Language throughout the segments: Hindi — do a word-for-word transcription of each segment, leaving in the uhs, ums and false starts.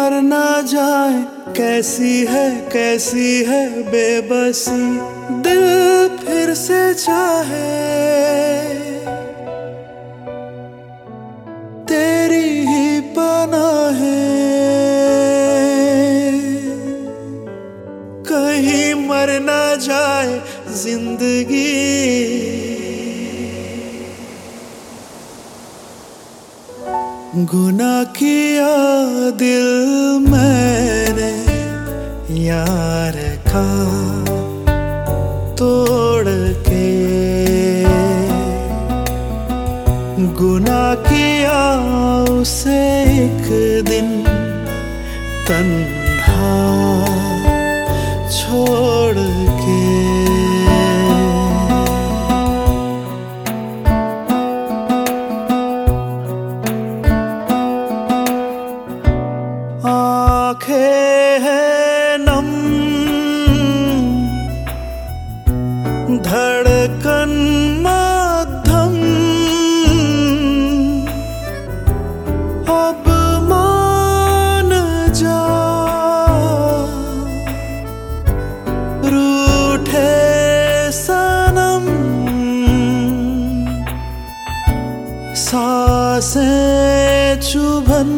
मर ना जाए, कैसी है कैसी है बेबसी, दिल फिर से चाहे तेरी ही पनाहें। कहीं मर ना जाए जिंदगी, गुनाह किया दिल मैंने यार का तोड़ के, गुनाह किया उसे एक दिन तन्हा छोड़ के। आँखें हैं नम, धड़कन मध्यम, अब मान जा रूठे सनम, सांसें चुभन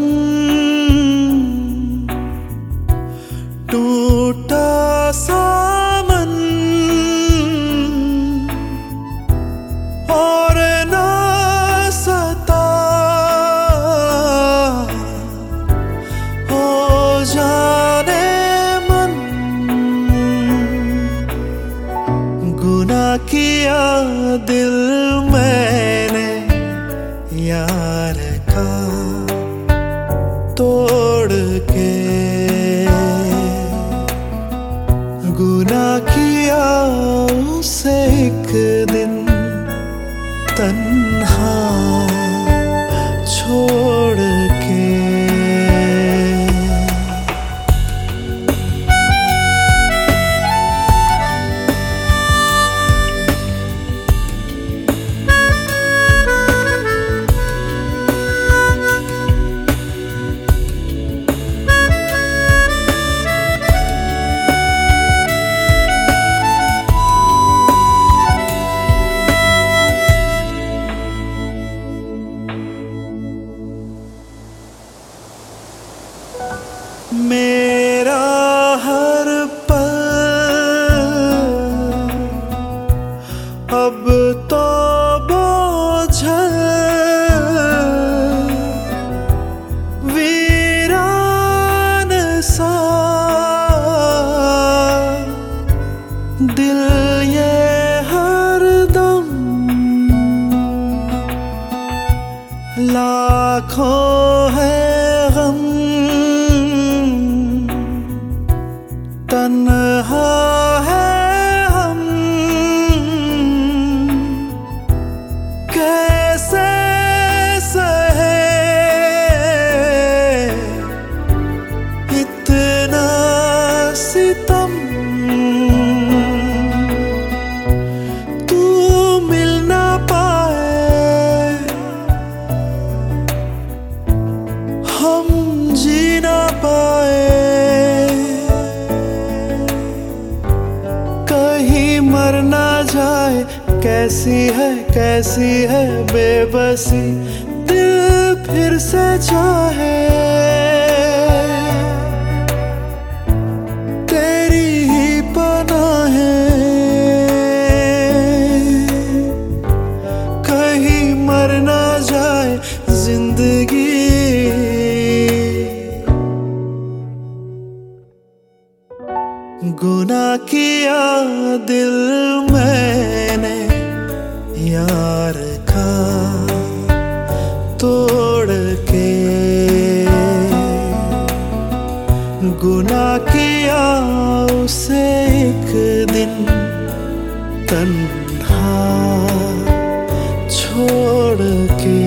टूटा सामन, और ना सता हो जाने मन। गुनाह किया दिल मैंने यार का तोड़ के, गुनाह किया उसे एक दिन तन्हा छोड़ के। मेरा हर पल अब तो बोझल वीरान सा, दिल ये हरदम लाखों है गम, तन्हा है हम कैसे सहे इतना सितम। तू मिल ना पाए, हम जी ना पाए, मर ना जाए, कैसी है कैसी है बेबसी, दिल फिर से चाहे तेरी ही पनाहें। कहीं मर ना जाए जिंदगी, गुनाह किया दिल मैंने यार का तोड़ के, गुनाह किया उसे एक दिन तन्हा छोड़ के।